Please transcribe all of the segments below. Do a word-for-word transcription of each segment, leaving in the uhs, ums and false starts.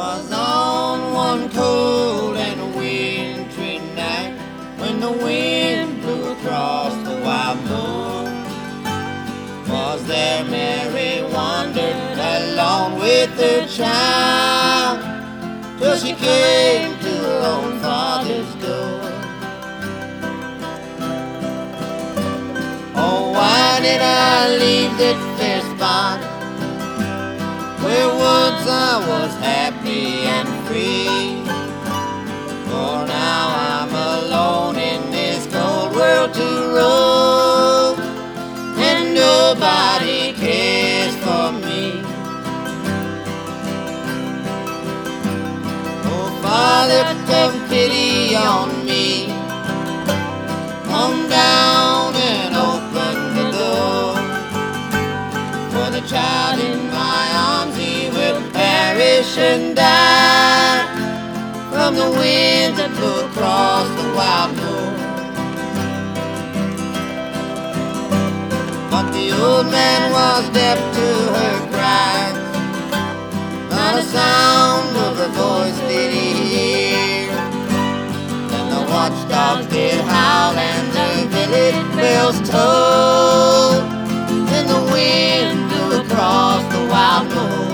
'Twas on one cold and wintry night when the wind blew across the wild moor. Was there Mary wandered along with her child till she came to her own father's door. Oh, why did I leave that fair spot where once I was happy and free? For now I'm alone in this cold world to roam, and nobody cares for me. Oh, Father, have pity on me. Come down and open the door, for the child in my arms, he will perish and die from the winds that blew across the wild moor. But the old man was deaf to her cries, not a sound of her voice did he hear. Then the watchdogs did howl and the village bells tolled, and the wind blew across the wild moor.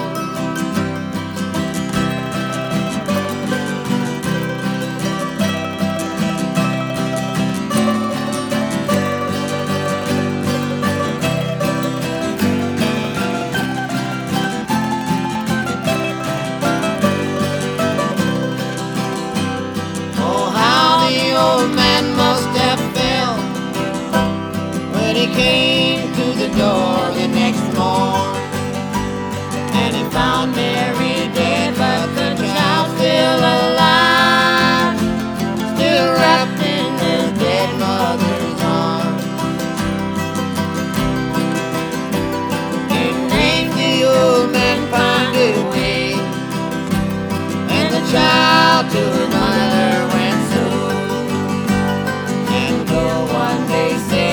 He came to the door the next morn, and he found Mary dead, but the child still alive, still wrapped in his dead mother's arms. In vain the old man pined away, and the child to her mother went soon. And though one day say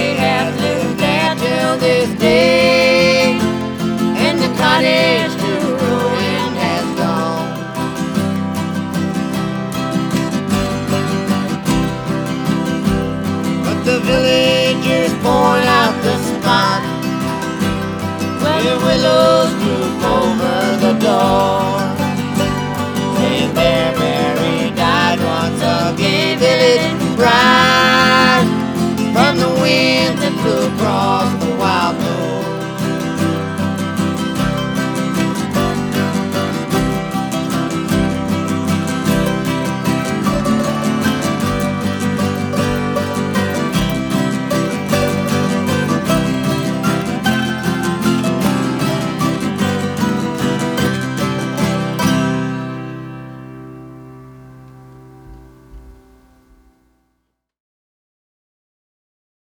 this day, and the cottage to ruin has gone. But the villagers point out the spot where willows droop over the door.